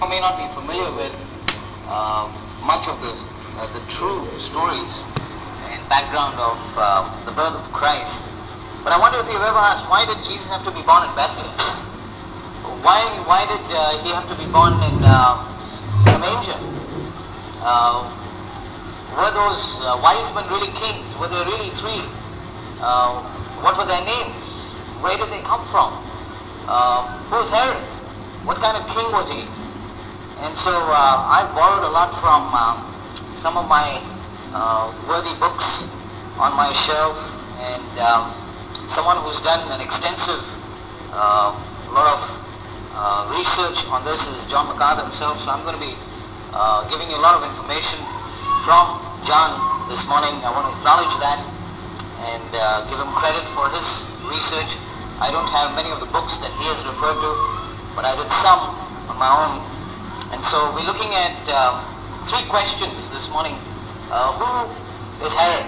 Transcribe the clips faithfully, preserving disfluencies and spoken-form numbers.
may not be familiar with uh, much of the, uh, the true stories and background of uh, the birth of Christ. But I wonder if you've ever asked, why did Jesus have to be born in Bethlehem? Why, why did uh, he have to be born in, uh, in a manger? Uh, were those uh, wise men really kings? Were there really three? Uh, what were their names? Where did they come from? Uh, who was Herod? What kind of king was he? And so uh, I've borrowed a lot from uh, some of my uh, worthy books on my shelf, and um, someone who's done an extensive uh, lot of uh, research on this is John MacArthur himself. So I'm going to be uh, giving you a lot of information from John this morning. I want to acknowledge that and uh, give him credit for his research. I don't have many of the books that he has referred to, but I did some on my own. And so we're looking at uh, three questions this morning. Uh, who is Herod?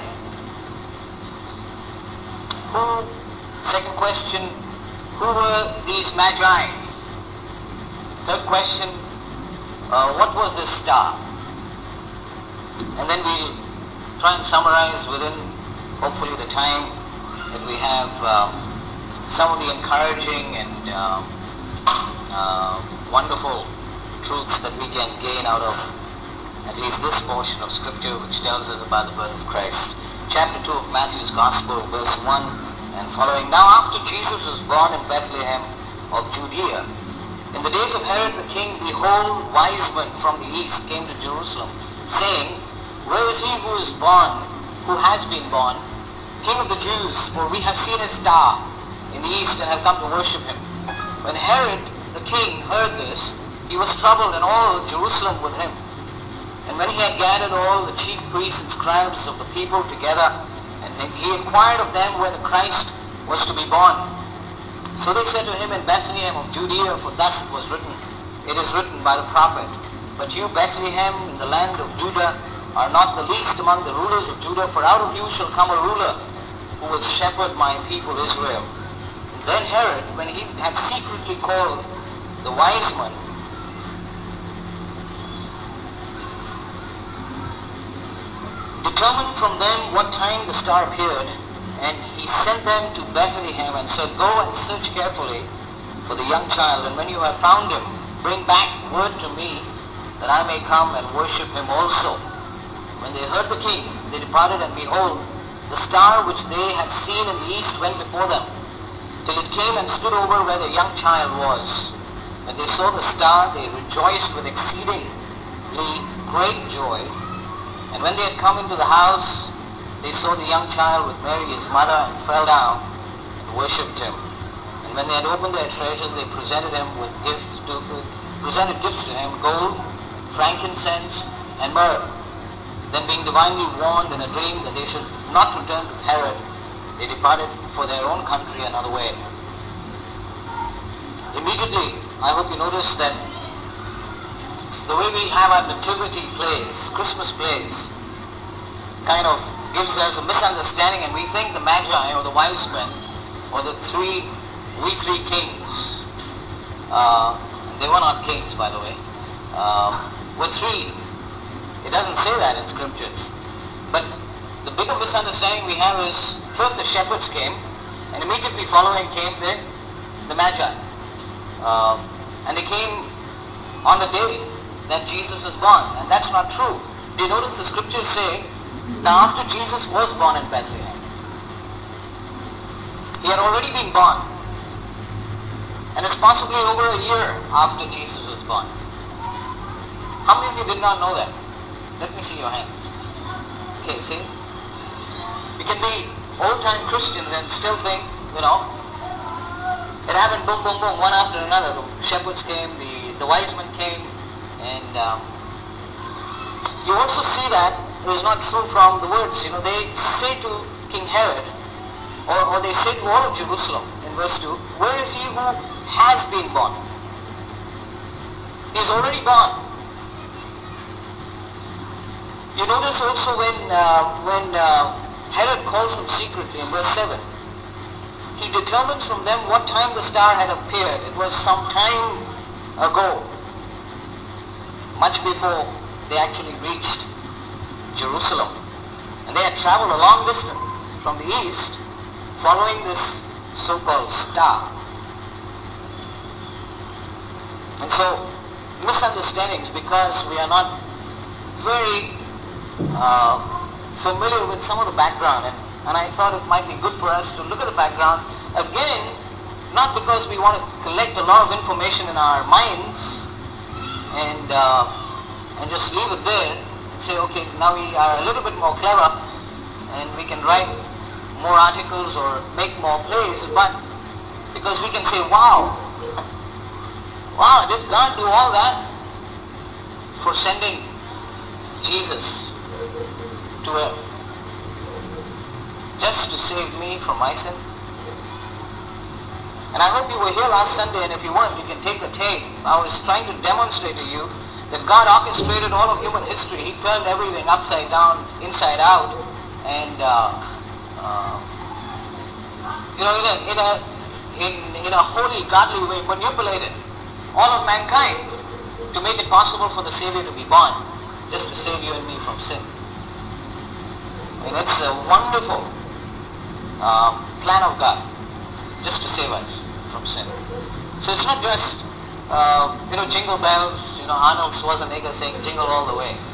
Who? Second question, who were these magi? Third question, uh, what was this star? And then we'll try and summarize within, hopefully, the time that we have uh, some of the encouraging and uh, uh, wonderful truths that we can gain out of at least this portion of scripture which tells us about the birth of Christ. Chapter two of Matthew's Gospel, verse one and following. Now after Jesus was born in Bethlehem of Judea, in the days of Herod the king, behold, wise men from the east came to Jerusalem, saying, Where is he who is born, who has been born, King of the Jews? For we have seen his star in the east and have come to worship him. When Herod the king heard this, he was troubled, and all Jerusalem with him. And when he had gathered all the chief priests and scribes of the people together, and he inquired of them where the Christ was to be born. So they said to him, In Bethlehem of Judea, for thus it was written, it is written by the prophet, But you, Bethlehem, in the land of Judah, are not the least among the rulers of Judah, for out of you shall come a ruler who will shepherd my people Israel. And then Herod, when he had secretly called the wise men, determined from them what time the star appeared, and he sent them to Bethlehem and said, Go and search carefully for the young child, and when you have found him, bring back word to me, that I may come and worship him also. When they heard the king, they departed, and behold, the star which they had seen in the east went before them, till it came and stood over where the young child was. When they saw the star, they rejoiced with exceedingly great joy. And when they had come into the house, they saw the young child with Mary his mother, and fell down and worshipped him. And when they had opened their treasures, they presented him with gifts to presented gifts to him, gold, frankincense, and myrrh. Then being divinely warned in a dream that they should not return to Herod, they departed for their own country another way. Immediately, I hope you notice that the way we have our nativity plays, Christmas plays, kind of gives us a misunderstanding, and we think the magi or the wise men or the three, we three kings, uh, and they were not kings, by the way, uh, were three. It doesn't say that in scriptures. But the bigger misunderstanding we have is, first the shepherds came, and immediately following came the, the magi. Uh, and they came on the day that Jesus was born, and that's not true. Do you notice the scriptures say, now after Jesus was born in Bethlehem, he had already been born, and it's possibly over a year after Jesus was born. How many of you did not know that? Let me see your hands. Okay, see? You can be old-time Christians and still think, you know, it happened boom, boom, boom, one after another. The shepherds came, the, the wise men came, and um, you also see that it is not true from the words. You know, they say to King Herod, or, or they say to all of Jerusalem in verse two, Where is he who has been born? He is already born. You notice also when, uh, when uh, Herod calls them secretly in verse seven, he determines from them what time the star had appeared. It was some time ago. much before they actually reached Jerusalem. And they had traveled a long distance from the east following this so-called star. And so misunderstandings, because we are not very uh, familiar with some of the background, and, and I thought it might be good for us to look at the background again, not because we want to collect a lot of information in our minds and uh, and just leave it there and say, okay, now we are a little bit more clever and we can write more articles or make more plays, but because we can say, wow, wow, did God do all that for sending Jesus to earth just to save me from my sin? And I hope you were here last Sunday, and if you weren't, you can take the tape. I was trying to demonstrate to you that God orchestrated all of human history. He turned everything upside down, inside out, and uh, uh, you know, in a, in a in in a holy, godly way, manipulated all of mankind to make it possible for the Savior to be born, just to save you and me from sin. I mean, it's a wonderful uh, plan of God, just to save us from sin. So it's not just, uh, you know, jingle bells, you know, Arnold Schwarzenegger saying jingle all the way.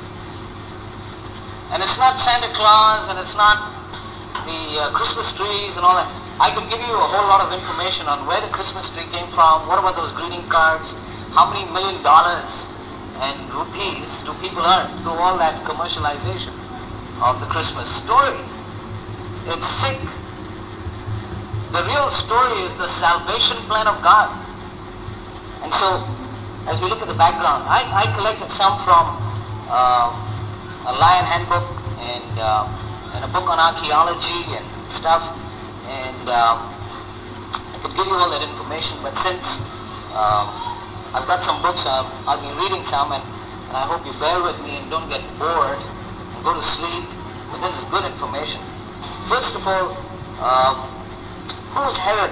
And it's not Santa Claus, and it's not the uh, Christmas trees and all that. I could give you a whole lot of information on where the Christmas tree came from, what about those greeting cards, how many million dollars and rupees do people earn through all that commercialization of the Christmas story. It's sick. The real story is the salvation plan of God. And so, as we look at the background, I, I collected some from uh, a Lion Handbook and, uh, and a book on archaeology and stuff. And uh, I could give you all that information, but since um, I've got some books, I'll, I'll be reading some, and, and I hope you bear with me and don't get bored and go to sleep. But this is good information. First of all, uh, who was Herod?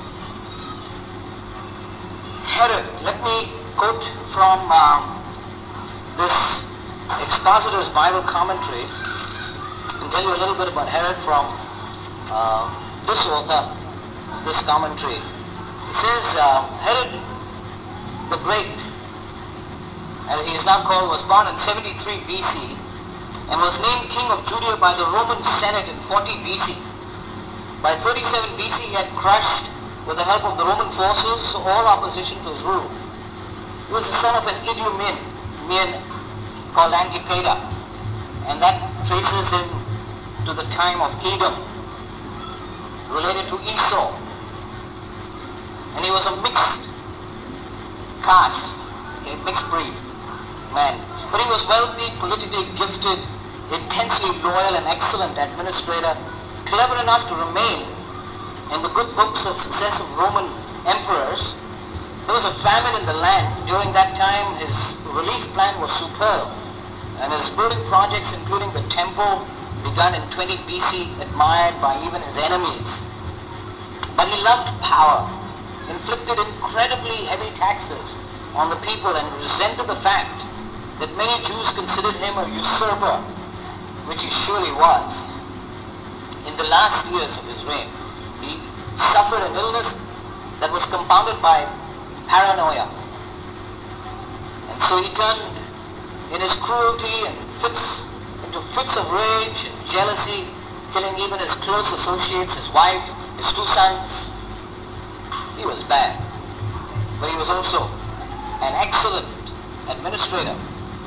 Herod, let me quote from um, this Expositor's Bible Commentary and tell you a little bit about Herod from uh, this author, this commentary. He says, uh, Herod the Great, as he is now called, was born in seventy-three B C and was named king of Judea by the Roman Senate in forty B C. By thirty-seven B C, he had crushed, with the help of the Roman forces, all opposition to his rule. He was the son of an Idumean called Antipater, and that traces him to the time of Edom, related to Esau. And he was a mixed caste, okay, mixed breed man. But he was wealthy, politically gifted, intensely loyal and excellent administrator, clever enough to remain in the good books of successive Roman emperors. There was a famine in the land. During that time, his relief plan was superb, and his building projects, including the temple, begun in twenty B C, admired by even his enemies. But he loved power, inflicted incredibly heavy taxes on the people, and resented the fact that many Jews considered him a usurper, which he surely was. In the last years of his reign, he suffered an illness that was compounded by paranoia. And so he turned in his cruelty and fits into fits of rage and jealousy, killing even his close associates, his wife, his two sons. He was bad, but he was also an excellent administrator.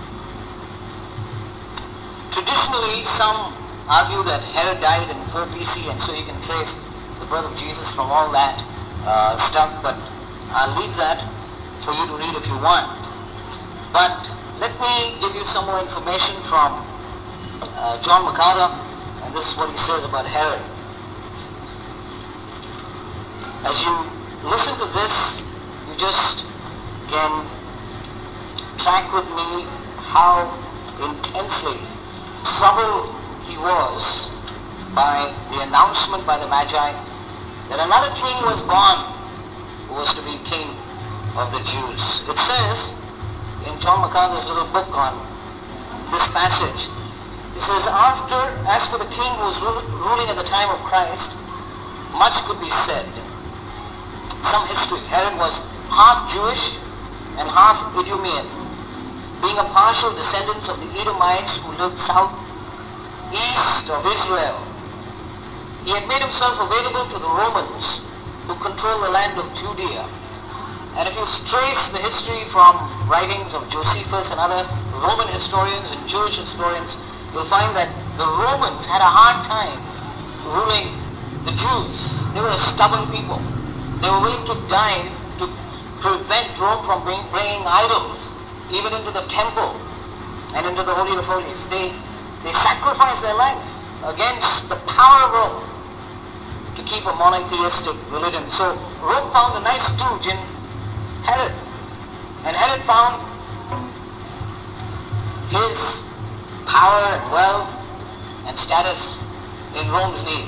Traditionally, some argue that Herod died in four B C, and so you can trace the birth of Jesus from all that uh, stuff, but I'll leave that for you to read if you want. But let me give you some more information from uh, John MacArthur, and this is what he says about Herod. As you listen to this, you just can track with me how intensely troubled he was by the announcement by the Magi that another king was born who was to be king of the Jews. It says in John MacArthur's little book on this passage. He says, after, as for the king who was ru- ruling at the time of Christ, much could be said. Some history. Herod was half Jewish and half Idumean, being a partial descendant of the Edomites who lived south east of Israel. He had made himself available to the Romans who controlled the land of Judea. And if you trace the history from writings of Josephus and other Roman historians and Jewish historians, you'll find that the Romans had a hard time ruling the Jews. They were a stubborn people. They were willing to die to prevent Rome from bring, bringing idols even into the temple and into the Holy of Holies. They, they sacrificed their life against the power of Rome to keep a monotheistic religion. So Rome found a nice stooge in Herod. And Herod found his power and wealth and status in Rome's need.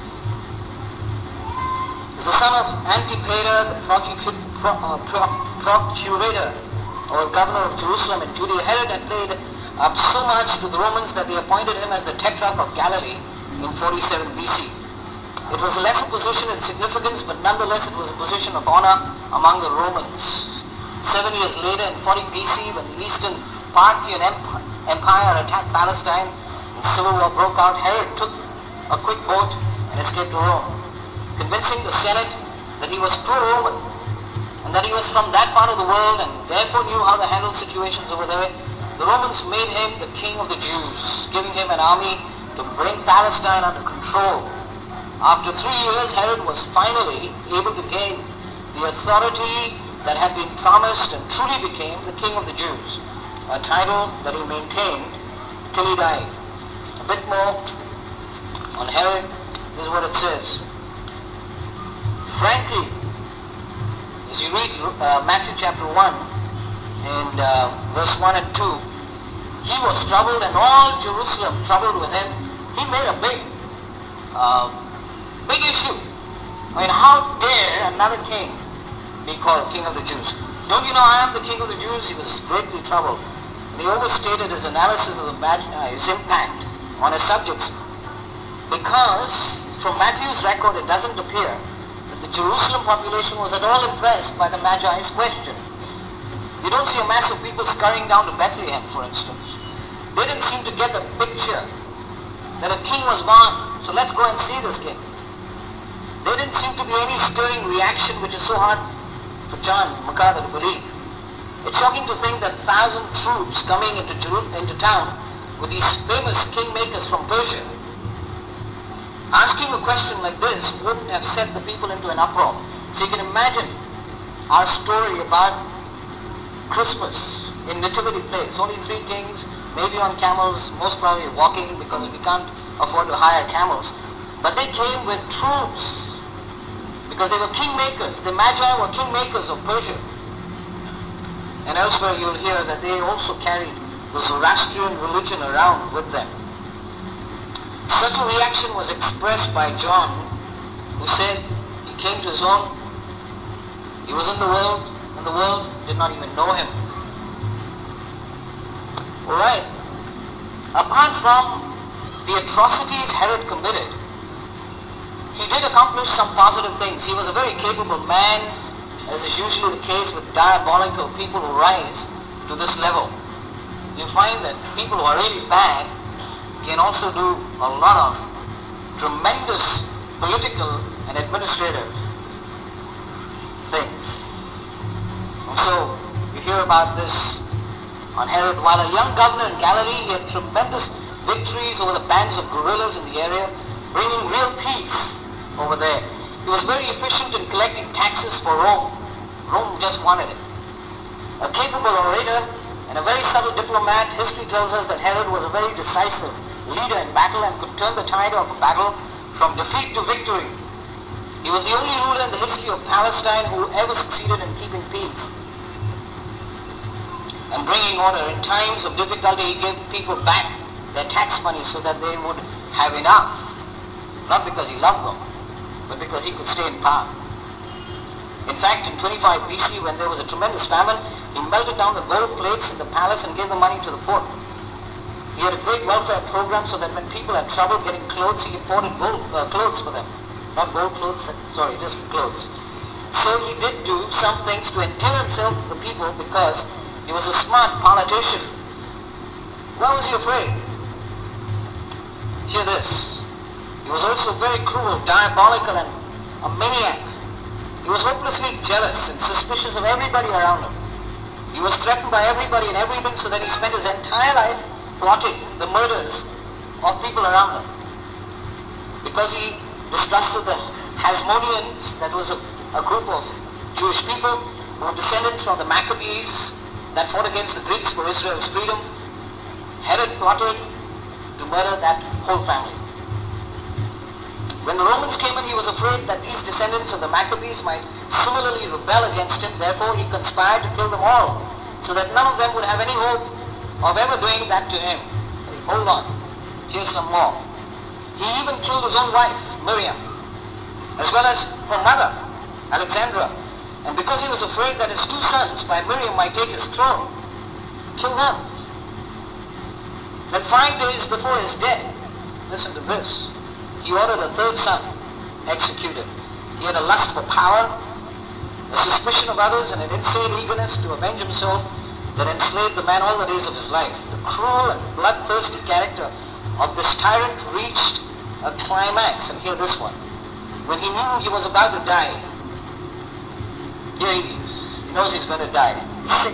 He's the son of Antipater, the procu- pro- uh, pro- procurator or governor of Jerusalem and Judea. Herod had played up so much to the Romans that they appointed him as the Tetrarch of Galilee in forty-seven B C. It was a lesser position in significance, but nonetheless it was a position of honor among the Romans. Seven years later, in forty B C, when the Eastern Parthian Empire attacked Palestine and civil war broke out, Herod took a quick boat and escaped to Rome, convincing the Senate that he was pro-Roman and that he was from that part of the world and therefore knew how to handle situations over there. The Romans made him the king of the Jews, giving him an army to bring Palestine under control. After three years, Herod was finally able to gain the authority that had been promised and truly became the king of the Jews, a title that he maintained till he died. A bit more on Herod. This is what it says. Frankly, as you read uh, Matthew chapter one and uh, verse one and two, he was troubled and all Jerusalem troubled with him. He made a big uh, big issue. I mean, how dare another king be called king of the Jews? Don't you know I am the king of the Jews? He was greatly troubled. And he overstated his analysis of the uh, his impact on his subjects, because from Matthew's record it doesn't appear that the Jerusalem population was at all impressed by the Magi's question. You don't see a mass of people scurrying down to Bethlehem, for instance. They didn't seem to get the picture that a king was born, so let's go and see this king. There didn't seem to be any stirring reaction, which is so hard for John MacArthur to believe. It's shocking to think that thousand troops coming into, Jeru- into town with these famous kingmakers from Persia. Asking a question like this wouldn't have set the people into an uproar. So you can imagine our story about Christmas in Nativity Place. Only three kings, maybe on camels, most probably walking because we can't afford to hire camels. But they came with troops because they were kingmakers. The Magi were kingmakers of Persia. And elsewhere you'll hear that they also carried the Zoroastrian religion around with them. Such a reaction was expressed by John, who said he came to his own. He was in the world, and the world did not even know him. Alright. Apart from the atrocities Herod committed, he did accomplish some positive things. He was a very capable man, as is usually the case with diabolical people who rise to this level. You find that people who are really bad can also do a lot of tremendous political and administrative things. And so, you hear about this on Herod. While a young governor in Galilee, he had tremendous victories over the bands of guerrillas in the area, bringing real peace over there. He was very efficient in collecting taxes for Rome. Rome just wanted it. A capable orator and a very subtle diplomat, history tells us that Herod was a very decisive leader in battle and could turn the tide of a battle from defeat to victory. He was the only ruler in the history of Palestine who ever succeeded in keeping peace and bringing order. In times of difficulty, he gave people back their tax money so that they would have enough. Not because he loved them, but because he could stay in power. In fact, in twenty-five B C, when there was a tremendous famine, He melted down the gold plates in the palace and gave the money to the poor. He had a great welfare program so that when people had trouble getting clothes, he imported gold, uh, clothes for them. Not gold clothes, sorry, just clothes. So he did do some things to endear himself to the people because he was a smart politician. Why was he afraid? Hear this. He was also very cruel, diabolical, and a maniac. He was hopelessly jealous and suspicious of everybody around him. He was threatened by everybody and everything, so that he spent his entire life plotting the murders of people around him. Because he distrusted the Hasmoneans, that was a, a group of Jewish people who were descendants from the Maccabees that fought against the Greeks for Israel's freedom. Herod plotted to murder that whole family. When the Romans came in, he was afraid that these descendants of the Maccabees might similarly rebel against him. Therefore, he conspired to kill them all, so that none of them would have any hope of ever doing that to him. Hey, hold on. Here's some more. He even killed his own wife, Miriam, as well as her mother, Alexandra. And because he was afraid that his two sons by Miriam might take his throne, killed them. Then five days before his death, listen to this, he ordered a third son executed. He had a lust for power, a suspicion of others, and an insane eagerness to avenge himself that enslaved the man all the days of his life. The cruel and bloodthirsty character of this tyrant reached a climax, and hear this one. When he knew he was about to die, here he is. He knows he's going to die. He's sick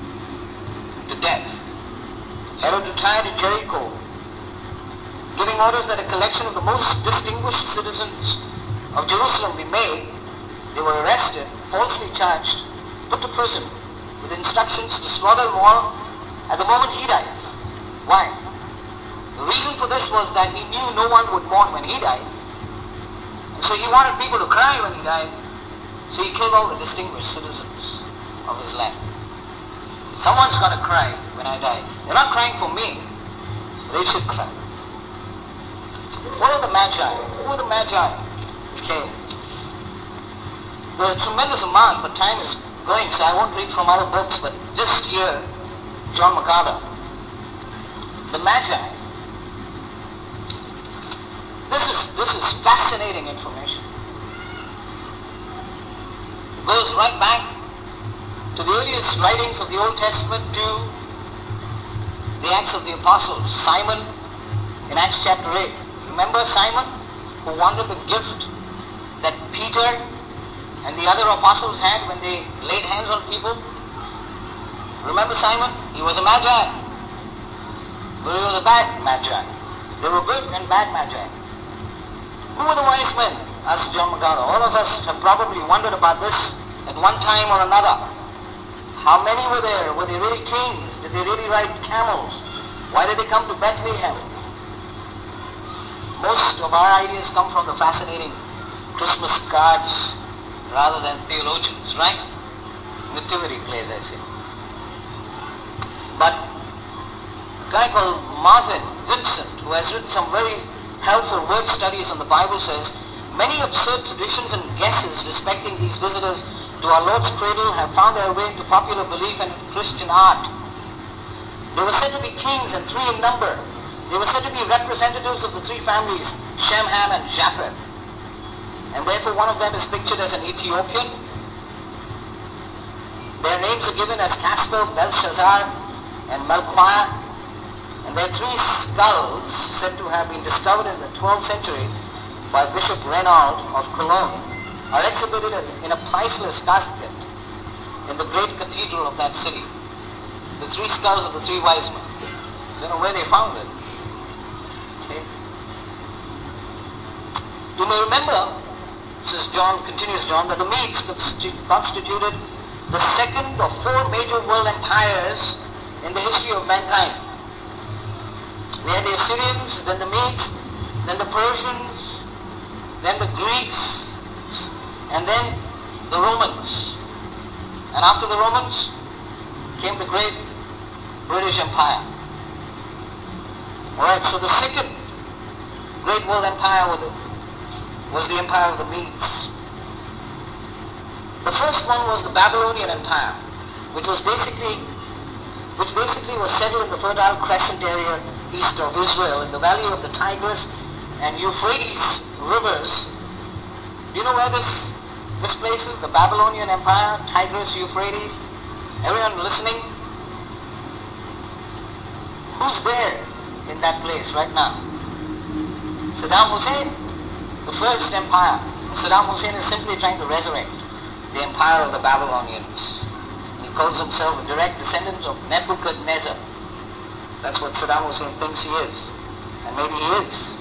to death. Herod retired to Jericho, giving orders that a collection of the most distinguished citizens of Jerusalem be made. They were arrested, falsely charged, put to prison, with instructions to slaughter them all at the moment he dies. Why? The reason for this was that he knew no one would mourn when he died. And so he wanted people to cry when he died. So he killed all the distinguished citizens of his land. Someone's going to cry when I die. They're not crying for me. They should cry. What are the Magi? Who are the Magi? Okay. There's a tremendous amount, but time is going, so I won't read from other books, but just here, John MacArthur. The Magi. This is, this is fascinating information. It goes right back to the earliest writings of the Old Testament to the Acts of the Apostles. Simon in Acts chapter eight. Remember Simon who wanted the gift that Peter and the other apostles had when they laid hands on people? Remember Simon? He was a Magi. But he was a bad Magi. There were good and bad Magi. Who were the wise men? Asked John MacArthur. All of us have probably wondered about this at one time or another. How many were there? Were they really kings? Did they really ride camels? Why did they come to Bethlehem? Most of our ideas come from the fascinating Christmas cards rather than theologians, right? Nativity plays, I say. But a guy called Marvin Vincent, who has written some very helpful word studies on the Bible, says, many absurd traditions and guesses respecting these visitors to our Lord's cradle have found their way into popular belief and Christian art. They were said to be kings and three in number. They were said to be representatives of the three families, Shem, Ham, and Japheth. And therefore one of them is pictured as an Ethiopian. Their names are given as Casper, Belshazzar, and Melchiah. And their three skulls, said to have been discovered in the twelfth century by Bishop Renaud of Cologne, are exhibited as in a priceless casket in the great cathedral of that city. The three skulls of the three wise men. I don't know where they found it. Okay. You may remember, this is John, continues John, that the Medes constituted the second of four major world empires in the history of mankind. We had the Assyrians, then the Medes, then the Persians, then the Greeks, and then the Romans. And after the Romans came the great British Empire. Alright, so the second great world empire was the, was the empire of the Medes. The first one was the Babylonian Empire. which was basically, which basically was settled in the Fertile Crescent area east of Israel, in the valley of the Tigris and Euphrates rivers. Do you know where this this place is? The Babylonian Empire, Tigris, Euphrates. Everyone listening? Who's there in that place right now? Saddam Hussein, the first empire. Saddam Hussein is simply trying to resurrect the empire of the Babylonians. He calls himself a direct descendant of Nebuchadnezzar. That's what Saddam Hussein thinks he is. And maybe he is.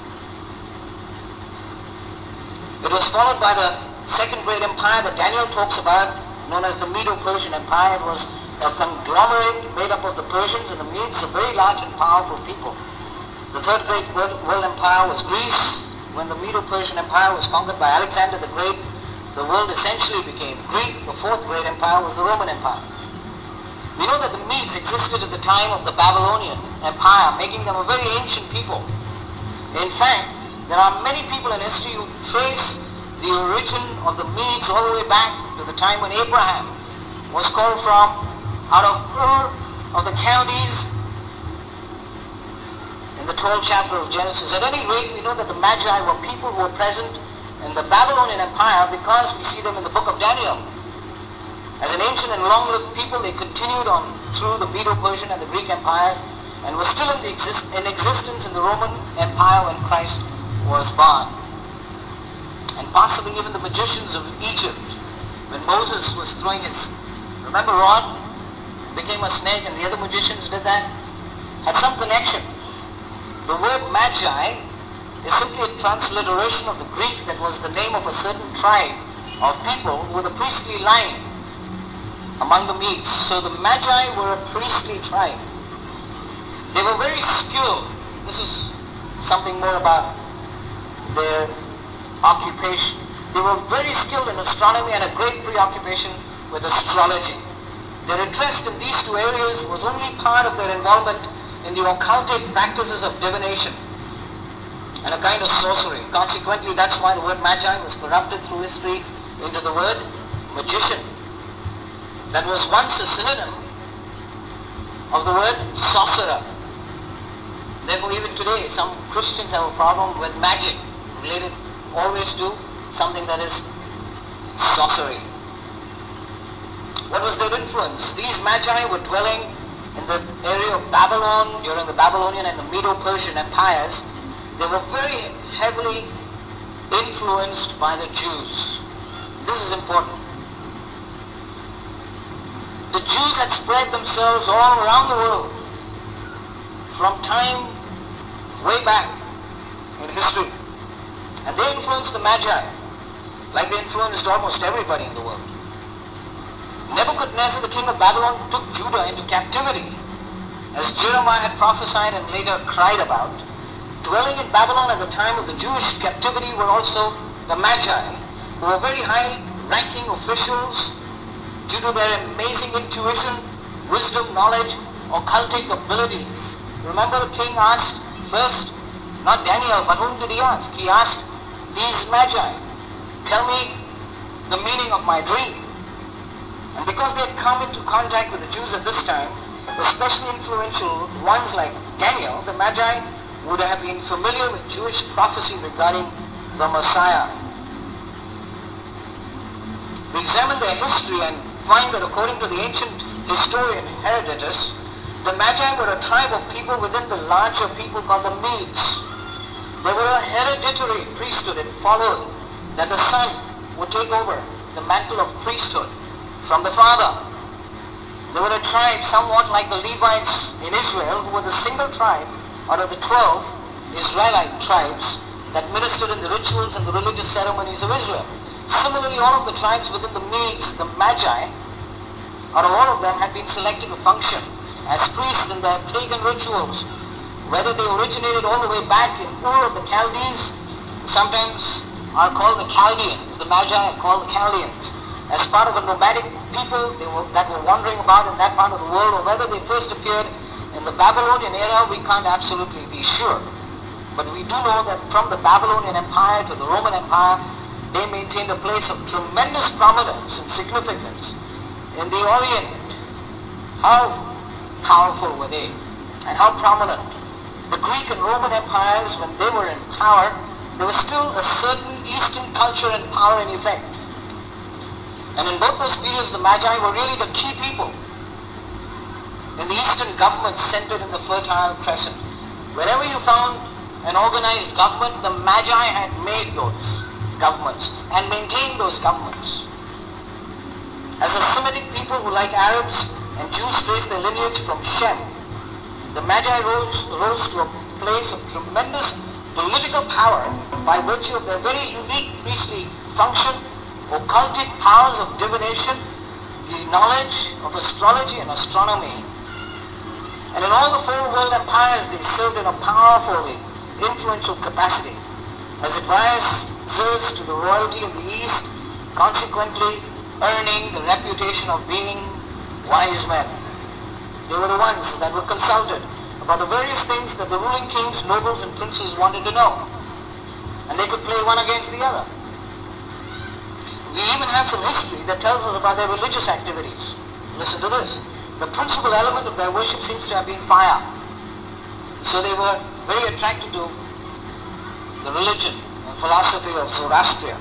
It was followed by the second great empire that Daniel talks about, known as the Medo-Persian Empire. It was a conglomerate made up of the Persians and the Medes, a very large and powerful people. The third great world, world empire was Greece. When the Medo-Persian Empire was conquered by Alexander the Great, the world essentially became Greek. The fourth great empire was the Roman Empire. We know that the Medes existed at the time of the Babylonian Empire, making them a very ancient people. In fact, there are many people in history who trace the origin of the Medes all the way back to the time when Abraham was called from out of Ur of the Chaldees in the twelfth chapter of Genesis. At any rate, we know that the Magi were people who were present in the Babylonian Empire because we see them in the book of Daniel. As an ancient and long-lived people, they continued on through the Medo-Persian and the Greek empires and were still in, the exist- in existence in the Roman Empire when Christ was born. And possibly even the magicians of Egypt, when Moses was throwing his, remember rod, became a snake, and the other magicians did that, had some connection. The word Magi is simply a transliteration of the Greek that was the name of a certain tribe of people who were the priestly line among the Medes. So the Magi were a priestly tribe. They were very skilled. This is something more about their occupation. They were very skilled in astronomy and a great preoccupation with astrology. Their interest in these two areas was only part of their involvement in the occultic practices of divination and a kind of sorcery. Consequently, that's why the word Magi was corrupted through history into the word magician. That was once a synonym of the word sorcerer. Therefore, even today, some Christians have a problem with magic, related always to something that is sorcery. What was their influence? These Magi were dwelling in the area of Babylon during the Babylonian and the Medo-Persian empires. They were very heavily influenced by the Jews. This is important. The Jews had spread themselves all around the world from time way back in history. And they influenced the Magi like they influenced almost everybody in the world. Nebuchadnezzar, the king of Babylon, took Judah into captivity, as Jeremiah had prophesied and later cried about. Dwelling in Babylon at the time of the Jewish captivity were also the Magi, who were very high-ranking officials due to their amazing intuition, wisdom, knowledge, occultic abilities. Remember, the king asked first, not Daniel, but whom did he ask? He asked these Magi, tell me the meaning of my dream. And because they had come into contact with the Jews at this time, especially influential ones like Daniel, the Magi would have been familiar with Jewish prophecy regarding the Messiah. We examine their history and find that according to the ancient historian Herodotus, the Magi were a tribe of people within the larger people called the Medes. They were a hereditary priesthood. It followed that the son would take over the mantle of priesthood from the father. They were a tribe somewhat like the Levites in Israel, who were the single tribe out of the twelve Israelite tribes that ministered in the rituals and the religious ceremonies of Israel. Similarly, all of the tribes within the Medes, the Magi, out of all of them had been selected to function as priests in their pagan rituals. Whether they originated all the way back in Ur of the Chaldees, sometimes are called the Chaldeans, the Magi are called the Chaldeans, as part of a nomadic people they were, that were wandering about in that part of the world, or whether they first appeared in the Babylonian era, we can't absolutely be sure. But we do know that from the Babylonian Empire to the Roman Empire, they maintained a place of tremendous prominence and significance in the Orient How powerful were they, and how prominent? The Greek and Roman empires, when they were in power, there was still a certain Eastern culture and power in effect. And in both those periods, the Magi were really the key people in the Eastern governments centered in the Fertile Crescent. Wherever you found an organized government, the Magi had made those governments and maintained those governments. As a Semitic people who, like Arabs and Jews, trace their lineage from Shem, the Magi rose, rose to a place of tremendous political power by virtue of their very unique priestly function, occultic powers of divination, the knowledge of astrology and astronomy. And in all the four world empires, they served in a powerfully influential capacity as advisors to the royalty in the East, consequently earning the reputation of being wise men. They were the ones that were consulted about the various things that the ruling kings, nobles, and princes wanted to know. And they could play one against the other. We even have some history that tells us about their religious activities. Listen to this. The principal element of their worship seems to have been fire. So they were very attracted to the religion and philosophy of Zoroastrian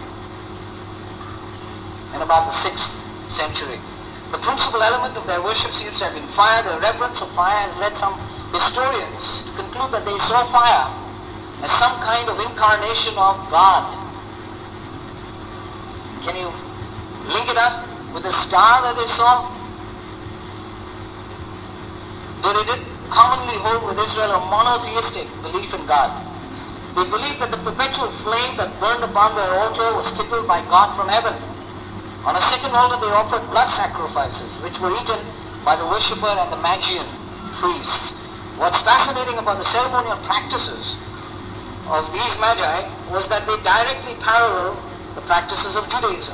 in about the sixth century. The principal element of their worship seems to have been fire. Their reverence of fire has led some historians to conclude that they saw fire as some kind of incarnation of God. Can you link it up with the star that they saw? Though they did commonly hold with Israel a monotheistic belief in God, they believed that the perpetual flame that burned upon their altar was kindled by God from heaven. On a second altar they offered blood sacrifices, which were eaten by the worshipper and the Magian priests. What's fascinating about the ceremonial practices of these Magi was that they directly parallel the practices of Judaism.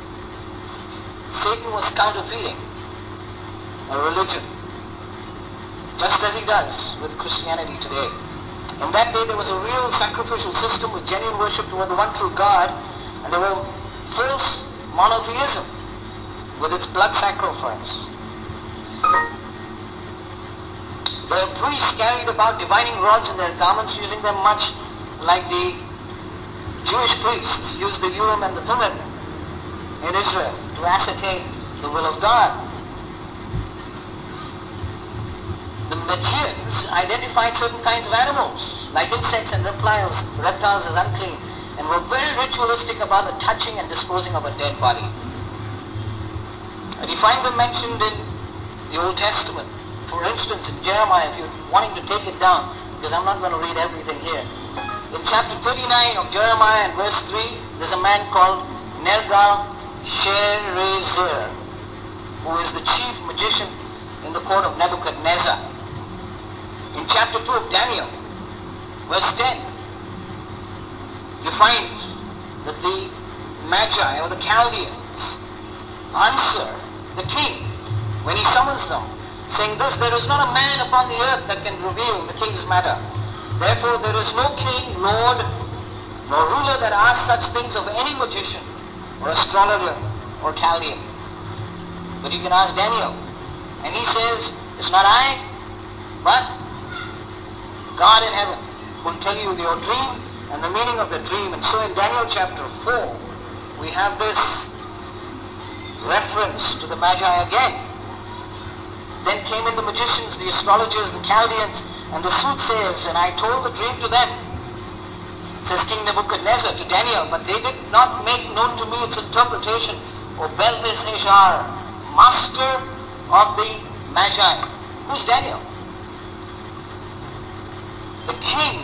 Satan was counterfeiting a religion, just as he does with Christianity today. In that day there was a real sacrificial system with genuine worship toward the one true God, and there were false monotheism with its blood sacrifice. The priests carried about divining rods in their garments, using them much like the Jewish priests used the Urim and the Thummim in Israel to ascertain the will of God. The Magians identified certain kinds of animals, like insects and reptiles, reptiles as unclean, and were very ritualistic about the touching and disposing of a dead body. And you find them mentioned in the Old Testament. For instance, in Jeremiah, if you're wanting to take it down, because I'm not going to read everything here. In chapter thirty-nine of Jeremiah and verse three, there's a man called Nergal-Sharezer, who is the chief magician in the court of Nebuchadnezzar. In chapter two of Daniel, verse ten, you find that the Magi or the Chaldeans answer the king when he summons them, saying this: there is not a man upon the earth that can reveal the king's matter. Therefore there is no king, lord, nor ruler that asks such things of any magician or astrologer or Chaldean. But you can ask Daniel, and he says, it's not I, but God in heaven will tell you your dream and the meaning of the dream. And so in Daniel chapter four, we have this reference to the Magi again. Then came in the magicians, the astrologers, the Chaldeans, and the soothsayers, and I told the dream to them, says King Nebuchadnezzar to Daniel, but they did not make known to me its interpretation, O Belteshazzar, master of the Magi. Who's Daniel? The king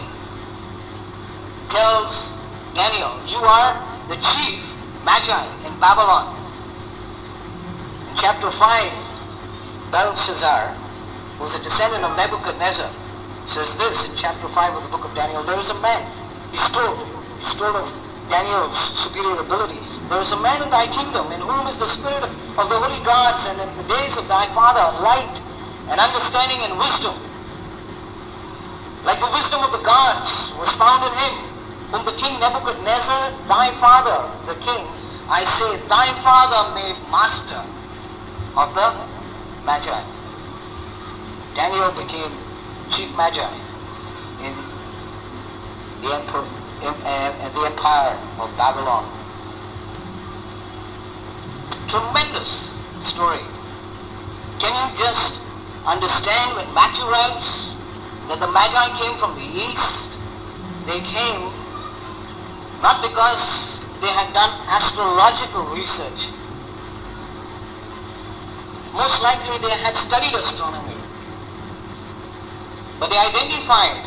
tells Daniel, you are the chief Magi in Babylon. In chapter five, Belshazzar was a descendant of Nebuchadnezzar. Says this in chapter five of the book of Daniel: there is a man, he's told, he's told of Daniel's superior ability. There is a man in thy kingdom in whom is the spirit of the holy gods, and in the days of thy father light and understanding and wisdom. Like the wisdom of the gods was found in him, whom the king Nebuchadnezzar, thy father, the king, I say, thy father made master of the Magi. Daniel became chief magi in the, emperor, in, uh, in the empire of Babylon. Tremendous story. Can you just understand when Matthew writes that the Magi came from the east? They came not because they had done astrological research. Most likely they had studied astronomy. But they identified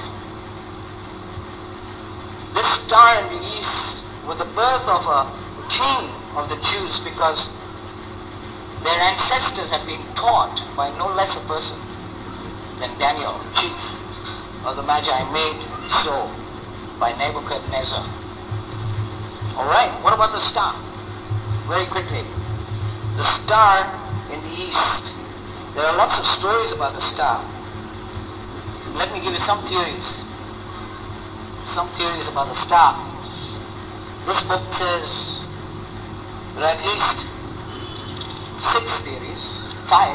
this star in the east with the birth of a king of the Jews, because their ancestors had been taught by no less a person than Daniel, chief of the Magi, made so by Nebuchadnezzar. Alright, what about the star? Very quickly. The star in the east. There are lots of stories about the star. Let me give you some theories. Some theories about the star. This book says there are at least six theories, five.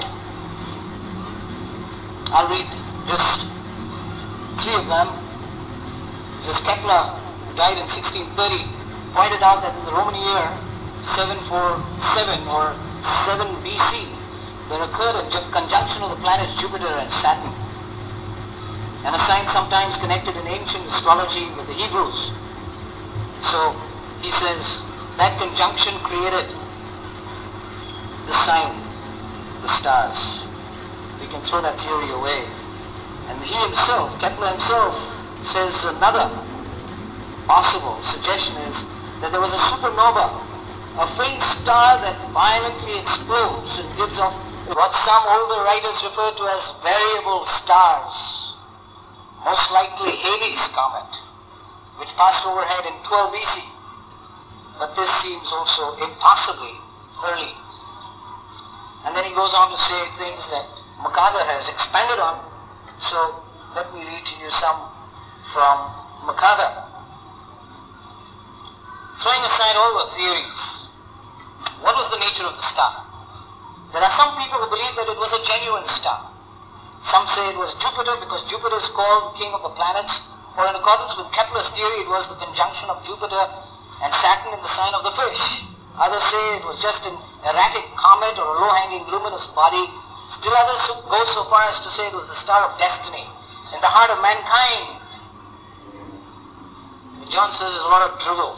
I'll read just three of them. This Kepler, who died in sixteen thirty, pointed out that in the Roman year seven forty-seven or seven B C, there occurred a conjunction of the planets Jupiter and Saturn, and a sign sometimes connected in ancient astrology with the Hebrews. So he says that conjunction created the sign, the stars. We can throw that theory away. And he himself, Kepler himself, says another possible suggestion is that there was a supernova, a faint star that violently explodes and gives off what some older writers refer to as variable stars. Most likely Halley's Comet, which passed overhead in twelve B C. But this seems also impossibly early. And then he goes on to say things that MacArthur has expanded on. So let me read to you some from MacArthur. Throwing aside all the theories, what was the nature of the star? There are some people who believe that it was a genuine star. Some say it was Jupiter because Jupiter is called king of the planets, or in accordance with Kepler's theory, it was the conjunction of Jupiter and Saturn in the sign of the fish. Others say it was just an erratic comet or a low-hanging luminous body. Still others go so far as to say it was the star of destiny in the heart of mankind. John says there's a lot of drivel.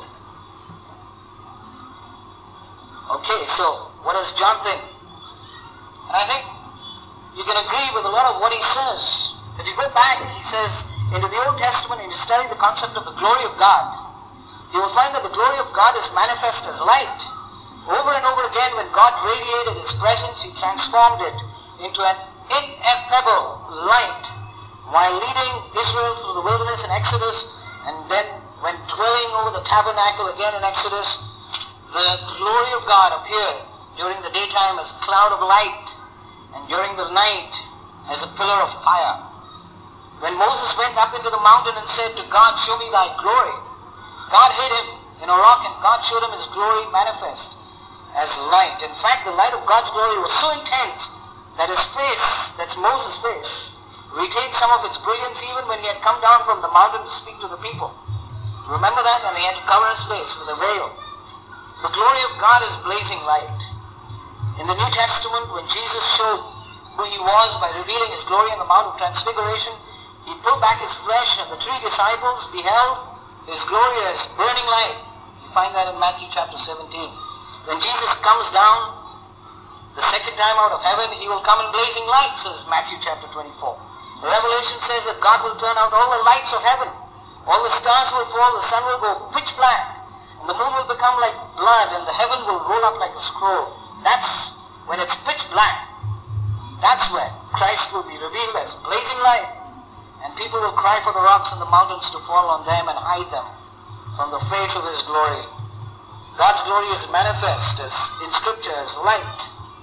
Okay, so what does John think? And I think you can agree with a lot of what he says. If you go back, he says, into the Old Testament and you study the concept of the glory of God, you will find that the glory of God is manifest as light. Over and over again, when God radiated His presence, He transformed it into an ineffable light while leading Israel through the wilderness in Exodus, and then when dwelling over the tabernacle again in Exodus, the glory of God appeared during the daytime as a cloud of light, and during the night as a pillar of fire. When Moses went up into the mountain and said to God, "Show me thy glory," God hid him in a rock and God showed him His glory manifest as light. In fact, the light of God's glory was so intense that his face, that's Moses' face, retained some of its brilliance even when he had come down from the mountain to speak to the people. Remember that? And he had to cover his face with a veil. The glory of God is blazing light. In the New Testament, when Jesus showed who He was by revealing His glory on the Mount of Transfiguration, He pulled back His flesh and the three disciples beheld His glory as burning light. You find that in Matthew chapter seventeen. When Jesus comes down the second time out of heaven, He will come in blazing light, says Matthew chapter twenty-four. The Revelation says that God will turn out all the lights of heaven. All the stars will fall, the sun will go pitch black, and the moon will become like blood, and the heaven will roll up like a scroll. That's when it's pitch black. That's when Christ will be revealed as blazing light, and people will cry for the rocks and the mountains to fall on them and hide them from the face of His glory. God's glory is manifest as in Scripture as light.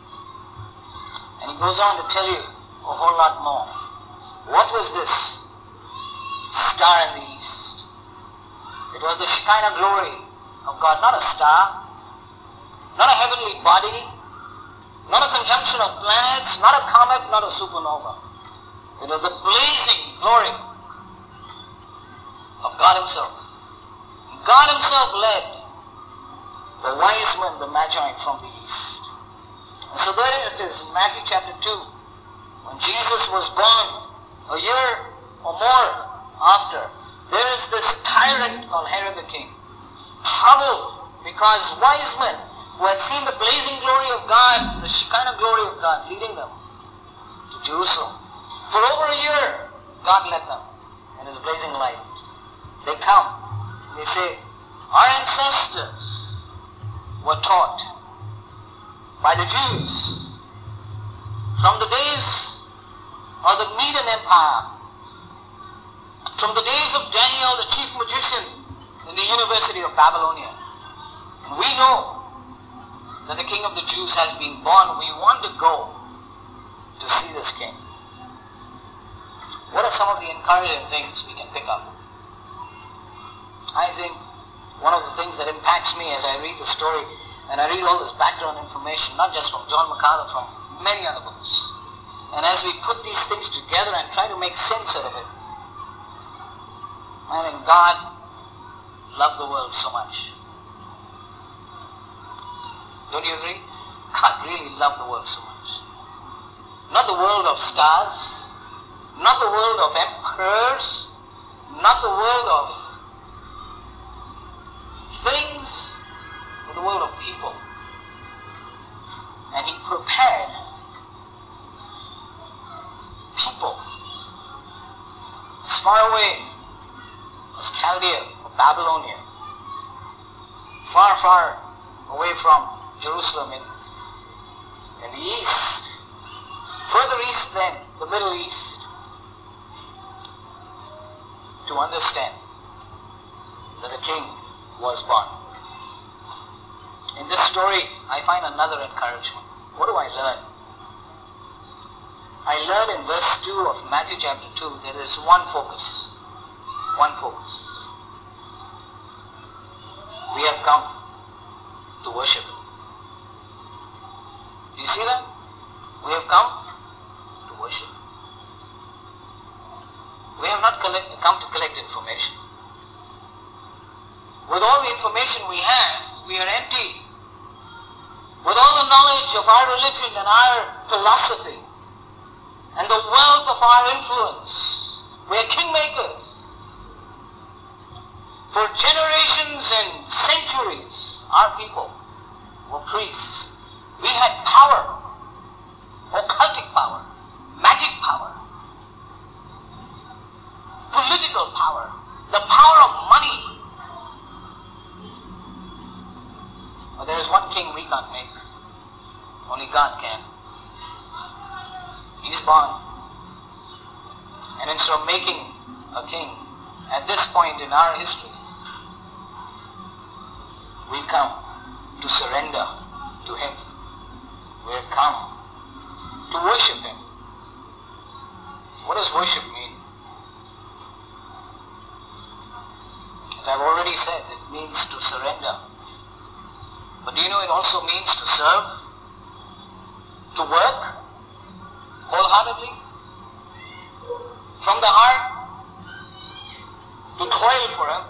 And He goes on to tell you a whole lot more. What was this star in the east? It was the Shekinah glory of God, not a star, not a heavenly body, not a conjunction of planets, not a comet, not a supernova. It was the blazing glory of God Himself. God Himself led the wise men, the Magi from the east. And so there it is in Matthew chapter two, when Jesus was born a year or more after, there is this tyrant called Herod the king, troubled because wise men who had seen the blazing glory of God, the Shekinah glory of God, leading them to Jerusalem. For over a year, God led them in His blazing light. They come, they say, our ancestors were taught by the Jews from the days of the Median Empire, from the days of Daniel, the chief magician in the University of Babylonia. And we know that the King of the Jews has been born. We want to go to see this King. What are some of the encouraging things we can pick up? I think one of the things that impacts me as I read the story, and I read all this background information, not just from John MacArthur, from many other books. And as we put these things together and try to make sense out of it, I think God loved the world so much. Don't you agree? God really loved the world so much. Not the world of stars, not the world of emperors, not the world of things, but the world of people. And He prepared people as far away as Chaldea or Babylonia, far, far away from Jerusalem in, in the east, further east than the Middle East, to understand that the King was born. In this story, I find another encouragement. What do I learn? I learn in verse two of Matthew chapter two, there is one focus. One focus. We have come to worship. Do you see that? We have come to worship. We have not collect, come to collect information. With all the information we have, we are empty. With all the knowledge of our religion and our philosophy and the wealth of our influence, we are kingmakers. For generations and centuries, our people were priests. We had power, occultic power, magic power, political power, the power of money. But there is one king we can't make. Only God can. He's born. And instead of making a king at this point in our history, we come to surrender to Him. We have come to worship Him. What does worship mean? As I've already said, it means to surrender. But do you know it also means to serve? To work wholeheartedly? From the heart? To toil for Him?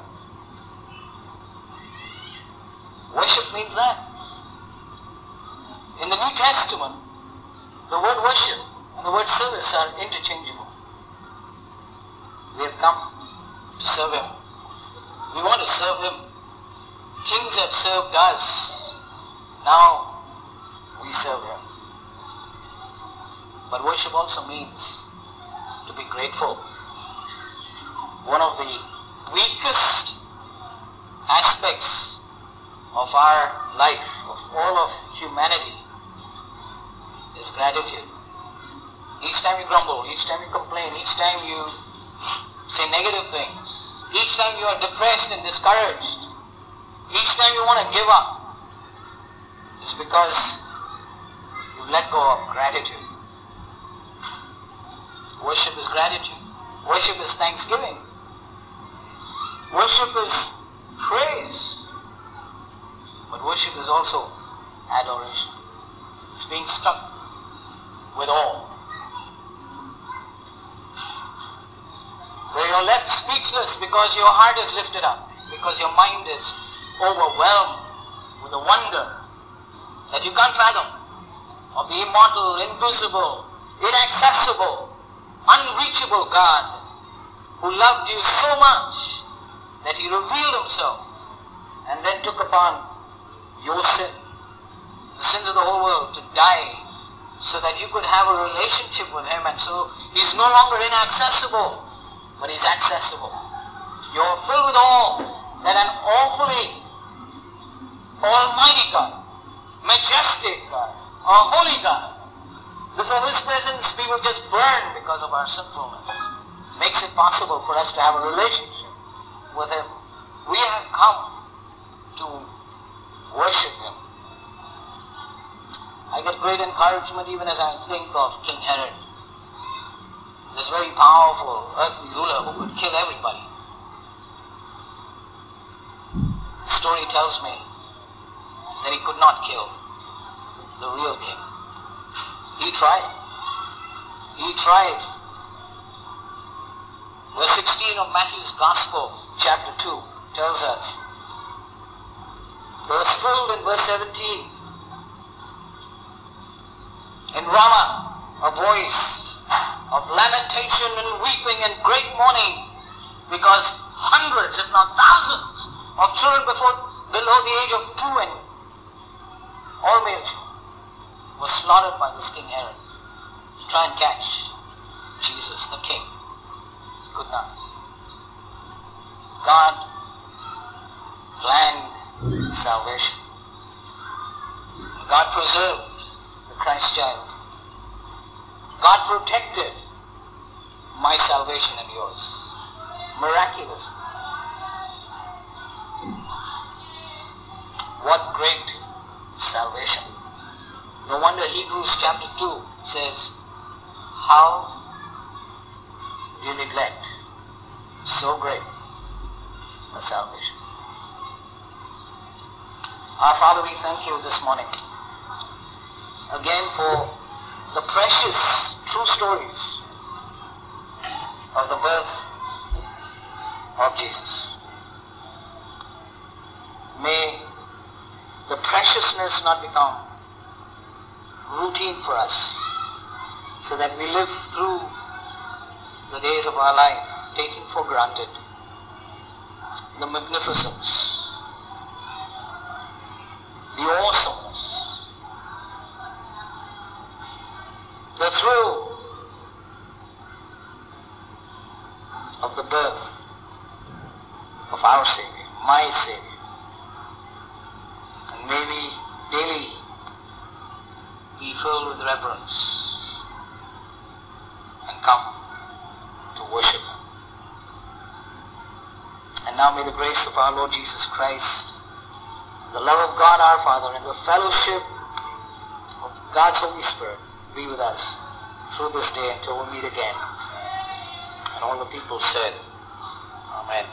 Worship means that. In the New Testament, the word worship and the word service are interchangeable. We have come to serve Him. We want to serve Him. Kings have served us. Now we serve Him. But worship also means to be grateful. One of the weakest aspects of our life, of all of humanity, is gratitude. Each time you grumble, each time you complain, each time you say negative things, each time you are depressed and discouraged, each time you want to give up, it's because you let go of gratitude. Worship is gratitude. Worship is thanksgiving. Worship is praise. But worship is also adoration. It's being struck with awe. You're left speechless because your heart is lifted up, because your mind is overwhelmed with the wonder that you can't fathom of the immortal, invisible, inaccessible, unreachable God who loved you so much that he revealed himself and then took upon your sin, the sins of the whole world, to die so that you could have a relationship with him. And so he's no longer inaccessible, but he's accessible. You're filled with awe that an awfully almighty God, majestic God, a holy God, before his presence we will just burn because of our sinfulness, makes it possible for us to have a relationship with him. We have come to worship him. I get great encouragement even as I think of King Herod, this very powerful earthly ruler who could kill everybody. The story tells me that he could not kill the real king. He tried. He tried. Verse sixteen of Matthew's Gospel, chapter two, tells us, there was filled in verse seventeen, in Ramah, a voice of lamentation and weeping and great mourning, because hundreds, if not thousands, of children before below the age of two and all male children were slaughtered by this King Herod to try and catch Jesus, the King. Could not. God planned salvation. God preserved the Christ child. God protected my salvation and yours miraculously. What great salvation. No wonder Hebrews chapter two says, how do you neglect so great a salvation? Our Father, we thank you this morning again for the precious true stories of the birth of Jesus. May the preciousness not become routine for us, so that we live through the days of our life taking for granted the magnificence, the awesomeness, the thrill of the birth of our Savior, my Savior. And may we daily be filled with reverence and come to worship him. And now may the grace of our Lord Jesus Christ, the love of God our Father, and the fellowship of God's Holy Spirit be with us through this day until we meet again. And all the people said, Amen.